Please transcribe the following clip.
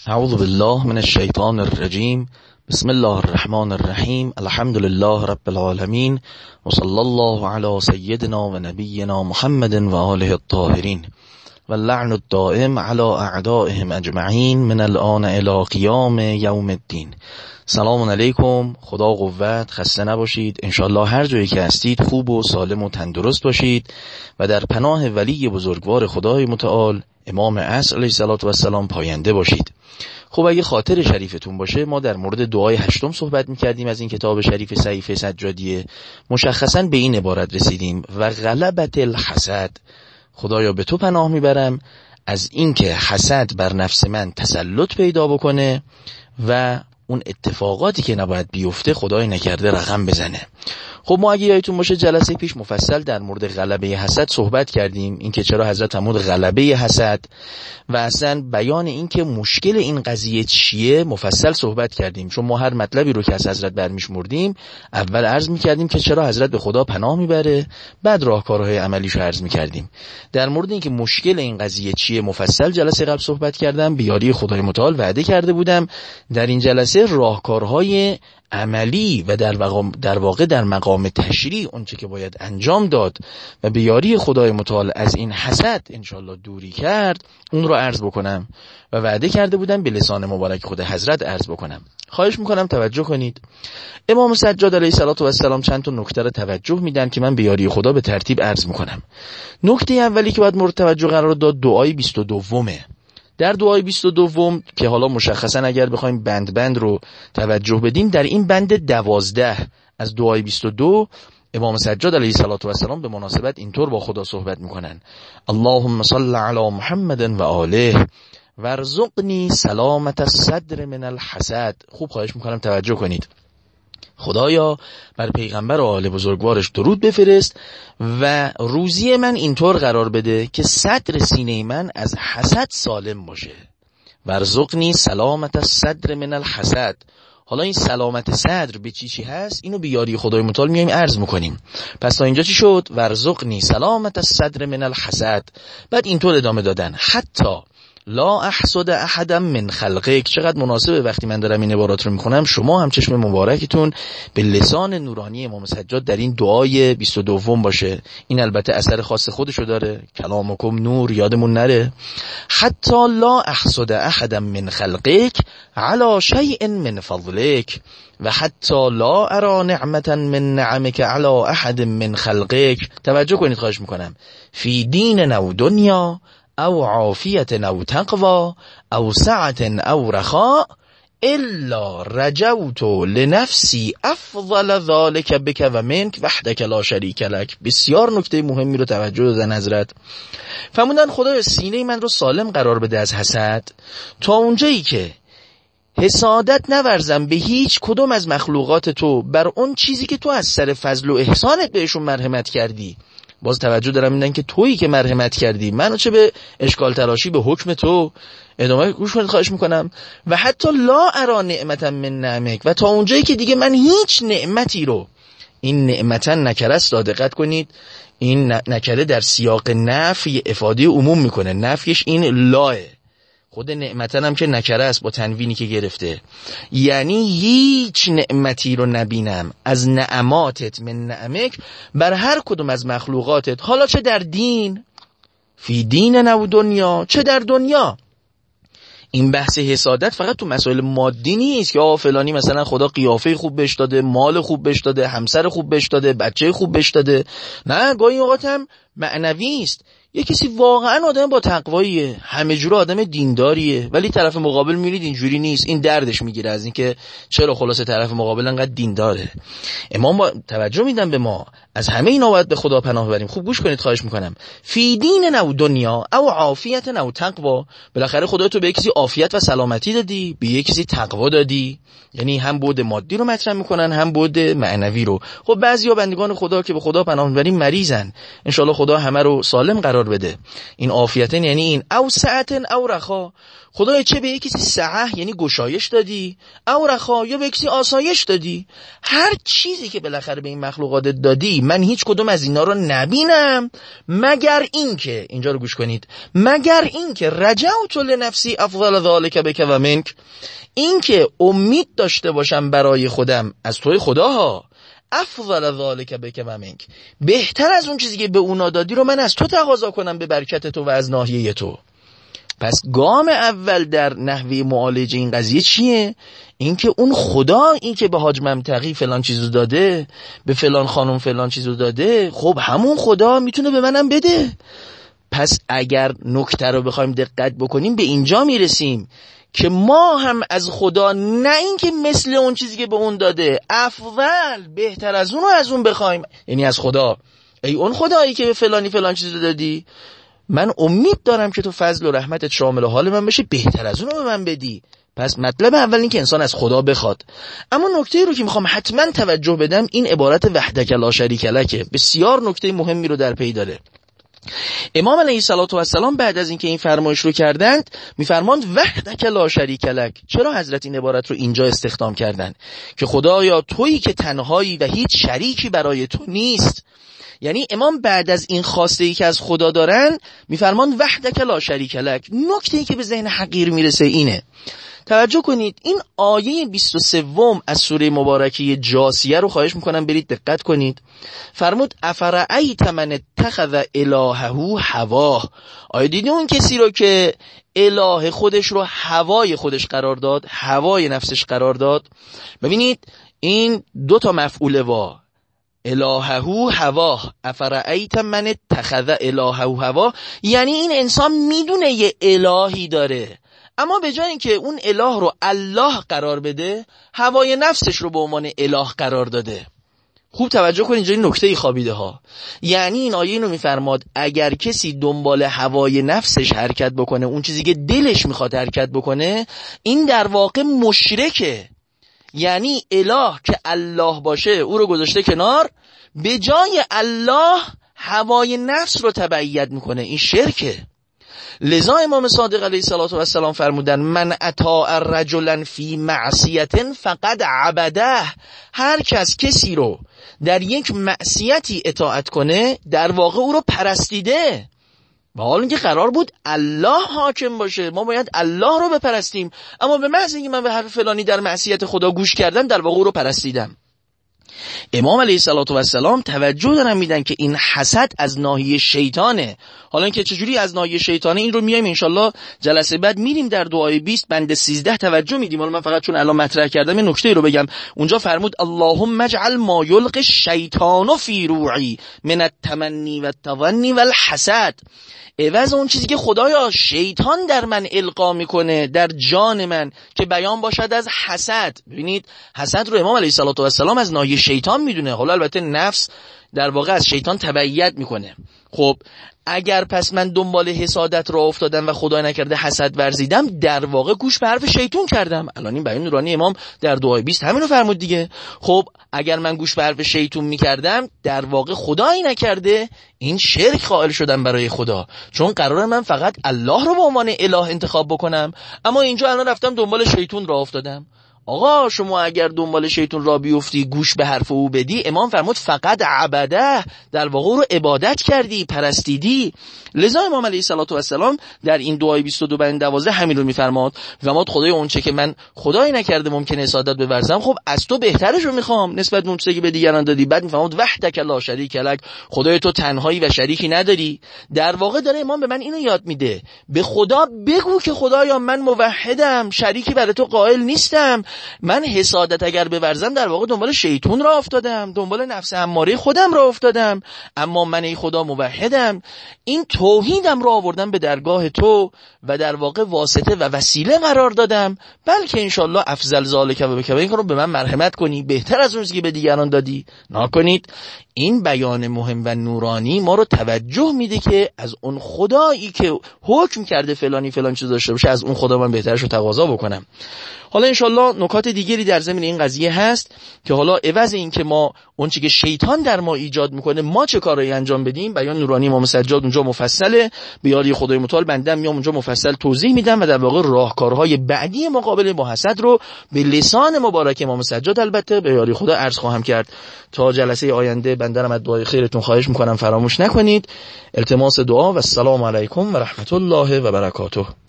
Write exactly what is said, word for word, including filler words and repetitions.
اعوذ بالله من الشیطان الرجیم. بسم الله الرحمن الرحیم. الحمد لله رب العالمین و صلی الله علی سیدنا و نبینا محمد و آله الطاهرین و اللعن الدائم علی اعدائهم اجمعین من الان الی قیام یوم الدین. سلام علیکم، خدا قوت، خسته نباشید. انشالله هر جایی که هستید خوب و سالم و تندرست باشید و در پناه ولی بزرگوار خدای متعال امام عصر علیه الصلاة و السلام پاینده باشید. خب اگه خاطر شریفتون باشه ما در مورد دعای هشتم صحبت میکردیم از این کتاب شریف صحیفه سجادیه. مشخصاً به این عبارت رسیدیم: و غلبت الحسد. خدایا به تو پناه میبرم از اینکه حسد بر نفس من تسلط پیدا بکنه و اون اتفاقاتی که نباید بیفته خدای نکرده رقم بزنه. خب ما اگه یادتون باشه جلسه پیش مفصل در مورد غلبه حسد صحبت کردیم، اینکه چرا حضرت فرمود غلبه حسد و اصلا بیان اینکه مشکل این قضیه چیه مفصل صحبت کردیم. چون ما هر مطلبی رو که از حضرت برمیشمردیم اول عرض میکردیم که چرا حضرت به خدا پناه میبره، بعد راهکارهای عملیشو عرض میکردیم. در مورد اینکه مشکل این قضیه چیه مفصل جلسه قبل صحبت کردم. به یاری خدای متعال وعده کرده بودم در این جلسه راهکارهای عملی و در واقع در واقع در مقام تشریع اون چه که باید انجام داد و به یاری خدای متعال از این حسد انشالله دوری کرد اون رو عرض بکنم و وعده کرده بودم به لسان مبارک خود حضرت عرض بکنم. خواهش میکنم توجه کنید. امام سجاد علیه السلام چند تا نکته رو توجه میدن که من به یاری خدا به ترتیب عرض میکنم. نکته اولی که باید مورد توجه قرار داد دعای بیست و دومه. در دعای بیست و دوم که حالا مشخصا اگر بخوایم بند بند رو توجه بدیم، در این بند دوازده از دعای بیست و دو امام سجاد علیه السلام به مناسبت اینطور با خدا صحبت میکنن: اللهم صل علی محمد و آله وارزقنی سلامت الصدر من الحسد. خوب خواهش میکنم توجه کنید. خدایا بر پیغمبر و آل بزرگوارش درود بفرست و روزی من اینطور قرار بده که صدر سینه من از حسد سالم باشه. ورزقنی سلامت الصدر من الحسد. حالا این سلامت صدر به چی چی هست اینو به یاری خدای متعال میایم عرض میکنیم. پس تا اینجا چی شد؟ ورزقنی سلامت الصدر من الحسد. بعد اینطور ادامه دادن: حتی لا احسد احدا من خلقک. چقدر مناسبه وقتی من دارم این عبارات رو میخونم شما هم چشم مبارکتون به لسان نورانی امام سجاد در این دعای بیست و دوم باشه. این البته اثر خاص خودشو داره، کلامکم نور، یادمون نره. حتی لا احسد احدا من خلقک علی شیء من فضلک و حتی لا ارا نعمتا من نعمک علی احد من خلقک. توجه کنید خواهش میکنم. فی دین او دنیا او عافیت او تقوا او سعت او رخاء الا رجوت لنفسی افضل ذالک بک و منک وحدک لا شریک لک. بسیار نکته مهمی رو توجه دادن حضرت. فرمودن خدایا سینه من رو سالم قرار بده از حسد تا اونجایی که حسادت نورزم به هیچ کدوم از مخلوقات تو بر اون چیزی که تو از سر فضل و احسانت بهشون مرحمت کردی. باز توجه دارم میدن که تویی که مرحمت کردی، منو چه به اشکال تراشی به حکم تو. ادامه گوش کنید خواهش میکنم. و حتی لا ارا نعمتا من نعمک. و تا اونجایی که دیگه من هیچ نعمتی رو، این نعمتا نکره است، دقت کنید این نکره در سیاق نفی افاده عموم میکنه. نفیش این لاه، خود نعمتن هم که نکره است با تنوینی که گرفته، یعنی هیچ نعمتی رو نبینم از نعماتت من نعمک بر هر کدوم از مخلوقاتت، حالا چه در دین فی دین نو دنیا چه در دنیا. این بحث حسادت فقط تو مسائل مادی نیست که آه فلانی مثلا خدا قیافه خوب بهش داده، مال خوب بهش داده، همسر خوب بهش داده، بچه خوب بهش داده. نه، گاهی اوقات هم معنوی است. یه کسی واقعا آدم با تقواییه، همه جوره آدم دینداریه، ولی طرف مقابل میرید اینجوری نیست. این دردش میگیره از اینکه چرا خلاصه طرف مقابل انقدر دینداره. امام با توجه میدن به ما از همه اینا باید به خدا پناه ببریم. خوب گوش کنید خواهش میکنم. فی دین نو دنیا او عافیت نو تقوا. بالاخره خدا تو به کسی عافیت و سلامتی دادی، به کسی تقوا دادی. یعنی هم بود مادی رو مطرح میکنن هم بود معنوی رو. خب بعضیا بندگان خدا که به خدا پناه میبریم مریضن، ان شاء الله خدا همه رو سالم قرار قرار بده. این عافیتن یعنی این او سعتن او رخا، خدای چه به یکی سعه یعنی گشایش دادی، او رخا یا به یکی آسایش دادی. هر چیزی که بالاخره به این مخلوقات دادی من هیچ کدوم از اینا رو نبینم مگر این که، اینجا رو گوش کنید، مگر این که رجعت لنفسی افضل ذالک بک و منک، این که امید داشته باشم برای خودم از توی خداها، افضل ذالک بک و منک، بهتر از اون چیزی که به اونا دادی رو من از تو تقاضا کنم به برکت تو و از ناحیه تو. پس گام اول در نحوه معالجه این قضیه چیه؟ اینکه اون خدا این که به حاج ممتقی فلان چیزو داده، به فلان خانم فلان چیزو داده، خب همون خدا میتونه به منم بده. پس اگر نکته رو بخوایم دقت بکنیم به اینجا میرسیم که ما هم از خدا نه اینکه مثل اون چیزی که به اون داده افضل بهتر از اون رو از اون بخوایم، یعنی از خدا ای اون خدایی که به فلانی فلان چیزو دادی من امید دارم که تو فضل و رحمتت شامل حال من بشه، بهتر از اون رو به من بدی. پس مطلب اول این که انسان از خدا بخواد. اما نکته رو که میخوام حتما توجه بدم این عبارت وحدک لا شریک لک، بسیار نکته مهمی رو در پی داره. امام علیه الصلوة و السلام بعد از اینکه این فرمایش رو کردند میفرماند وحدک لا شریک لک. چرا حضرت این عبارت رو اینجا استخدام کردند؟ که خدایا تویی که تنهایی و هیچ شریکی برای تو نیست. یعنی امام بعد از این خواسته ای که از خدا دارن میفرماند وحدک لا شریک لک. نکته ای که به ذهن حقیر میرسه اینه، توجه کنید، این آیه بیست و سه از سوره مبارکه جاثیه رو خواهش میکنم برید دقت کنید. فرمود افرأیت من اتخذ الهه هواه. آیا دیدی اون کسی رو که اله خودش رو هوای خودش قرار داد، هوای نفسش قرار داد؟ ببینید این دو تا مفعول وا، الهه هواه، افرأیت من اتخذ الهه هواه، یعنی این انسان میدونه یه الهی داره، اما به جای اینکه اون اله رو الله قرار بده هوای نفسش رو به عنوان اله قرار داده. خوب توجه کنید اینجا این نکته خوابیده ها. یعنی این آیه اینو میفرماد اگر کسی دنبال هوای نفسش حرکت بکنه، اون چیزی که دلش میخواد حرکت بکنه، این در واقع مشرکه. یعنی اله که الله باشه او رو گذاشته کنار، به جای الله هوای نفس رو تبعیت میکنه، این شرکه. لذا امام صادق علیه الصلوة و السلام فرمودن من اطاع رجلا فی معصیت فقد عبده. هر کس کسی رو در یک معصیتی اطاعت کنه در واقع او رو پرستیده. و حالا اینکه قرار بود الله حاکم باشه، ما باید الله رو بپرستیم، اما به محض اینکه من به حرف فلانی در معصیت خدا گوش کردم در واقع او رو پرستیدم. امام علیه الصلوة و السلام توجه دارن میدن که این حسد از ناحیه شیطانه. حالا اینکه چجوری از ناحیه شیطانه این رو میایم انشالله جلسه بعد میریم در دعای بیست بند سیزده توجه میدیم. حالا من فقط چون الان مطرح کردم این نکته رو بگم. اونجا فرمود اللهم اجعل ما یلقی الشیطان فی روعی من التمنی و التظنی و الحسد. عوض اون چیزی که خدایا شیطان در من القا میکنه در جان من که بیان باشد از حسد. ببینید حسد رو امام علیه الصلوة و السلام از ناحیه شیطان میدونه. حالا البته نفس در واقع از شیطان تبعیت میکنه. خب اگر پس من دنبال حسادت را افتادم و خدا نکرده حسد ورزیدم، در واقع گوش به حرف شیطان کردم. الان این بیان نورانی امام در دعای بیست همین رو فرمود دیگه. خب اگر من گوش به حرف شیطان میکردم در واقع خدایی نکرده این شرک قائل شدم برای خدا، چون قراره من فقط الله رو به عنوان اله انتخاب بکنم، اما اینجا الان رفتم دنبال شیطان را افتادم. آقا شما اگر دنبال شیطان را بیفتی گوش به حرف او بدی، امام فرمود فقط عبده، در واقع رو عبادت کردی، پرستیدی. لذا امام علیه الصلوة و السلام در این دعای بیست و دو بند دوازده همین رو میفرماد و ما خدای اون چه که من خدایی نکرده ممکنه حسادت بورزم، خب از تو بهترش رو میخوام نسبت به اون چیزی که به دیگران دادی. بعد میفرماد وحدک لا شریک لک، خدای تو تنهایی و شریکی نداری. در واقع داره امام به من اینو یاد میده، به خدا بگو که خدایا من موحدم، شریکی برای تو قائل نیستم، من حسادت اگر بورزم در واقع دنبال شیطان را افتادم، دنبال نفس اماره خودم را افتادم، اما من ای خدا موحدم، این توحیدم را آوردم به درگاه تو و در واقع واسطه و وسیله قرار دادم، بلکه انشالله افضل ذالک و بک، این رو به من مرحمت کنی بهتر از اون چیزی که به دیگران دادی. نکنید این بیان مهم و نورانی ما رو توجه میده که از اون خدایی که حکم کرده فلانی فلان چیز داشته باشه از اون خدا من بهترش رو تقاضا بکنم. حالا انشالله نکات دیگری در ضمن این قضیه هست که حالا عوض این که ما اون چیزی که شیطان در ما ایجاد میکنه ما چه کارایی انجام بدیم. بیان نورانی امام سجاد اونجا مفصله، به یاری خدای متعال بنده میام اونجا مفصل توضیح میدم و در واقع راهکارهای بعدی مقابله با حسد رو به لسان مبارک امام سجاد البته به یاری خدا عرض خواهم کرد. تا جلسه آینده بنده رو از دعای خیرتون خواهش میکنم فراموش نکنید. التماس دعا و السلام علیکم و رحمت الله و برکاته.